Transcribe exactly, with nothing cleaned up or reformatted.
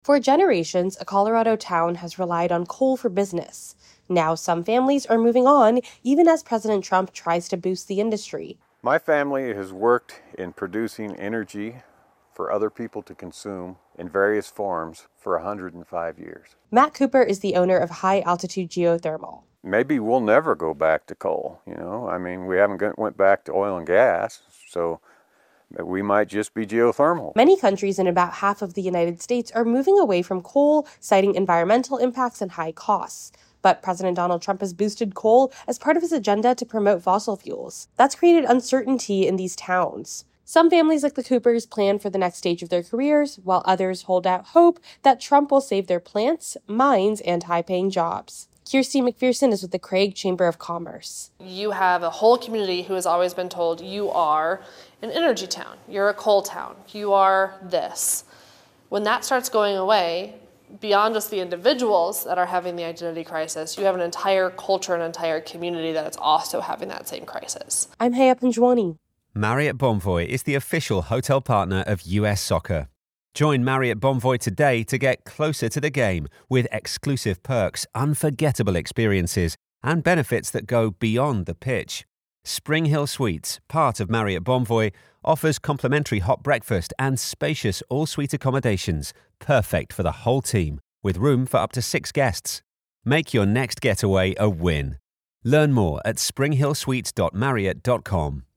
For generations, a Colorado town has relied on coal for business. Now some families are moving on, even as President Trump tries to boost the industry. My family has worked in producing energy for other people to consume in various forms for one hundred five years. Matt Cooper is the owner of High Altitude Geothermal. Maybe we'll never go back to coal, you know. I mean, we haven't went back to oil and gas, so we might just be geothermal. Many countries in about half of the United States are moving away from coal, citing environmental impacts and high costs. But President Donald Trump has boosted coal as part of his agenda to promote fossil fuels. That's created uncertainty in these towns. Some families like the Coopers plan for the next stage of their careers, while others hold out hope that Trump will save their plants, mines, and high-paying jobs. Kirsty McPherson is with the Craig Chamber of Commerce. You have a whole community who has always been told you are an energy town, you're a coal town, you are this. When that starts going away, beyond just the individuals that are having the identity crisis, you have an entire culture, an entire community that is also having that same crisis. I'm Haya Panjwani. Marriott Bonvoy is the official hotel partner of U S Soccer. Join Marriott Bonvoy today to get closer to the game with exclusive perks, unforgettable experiences, and benefits that go beyond the pitch. Spring Hill Suites, part of Marriott Bonvoy, offers complimentary hot breakfast and spacious all-suite accommodations, perfect for the whole team, with room for up to six guests. Make your next getaway a win. Learn more at spring hill suites dot marriott dot com.